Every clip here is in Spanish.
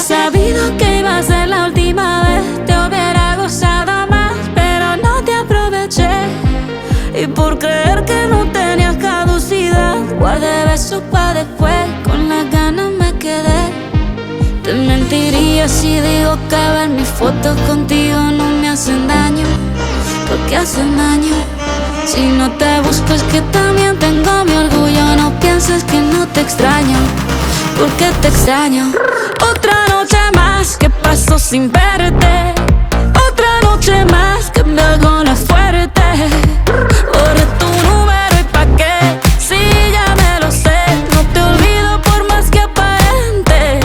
sabido que iba a ser la última vez, te hubiera gozado más, pero no te aproveché. Y por creer que no tenías caducidad, guardé besos pa' después, con las ganas me quedé. Te mentiría si digo que ver mis fotos contigo no me hacen daño, porque hacen daño. Si no te busco es que también tengo mi orgullo. No pienses que no te extraño, porque te extraño. Otra noche más que paso sin verte, otra noche más que me hago la fuerte. Borré tu número y pa' qué, si ya me lo sé. No te olvido por más que aparente.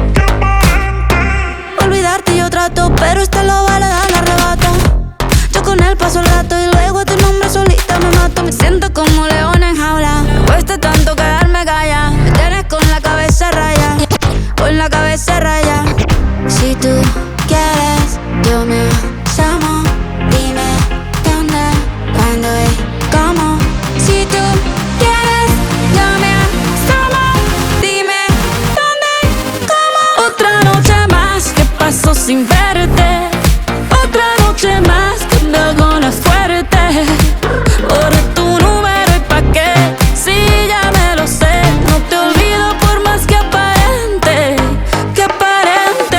Olvidarte yo trato, pero esta lo vale dar el arrebato. Yo con él paso el rato y luego tu nombre solita me mato. Me siento como león en jaula, me cuesta tanto quedarme callada. Me tienes con la cabeza raya, con la cabeza raya. Si tú quieres, yo me llamo. Dime dónde, cuándo y cómo. Si tú quieres, yo me llamo. Dime dónde y cómo. Otra noche más que paso sin verte, otra noche más que me hago la fuerte. Borré tu número y pa' qué, si ya me lo sé. No te olvido por más que aparente, que aparente.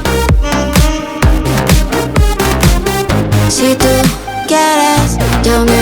Si tú quieres, yo me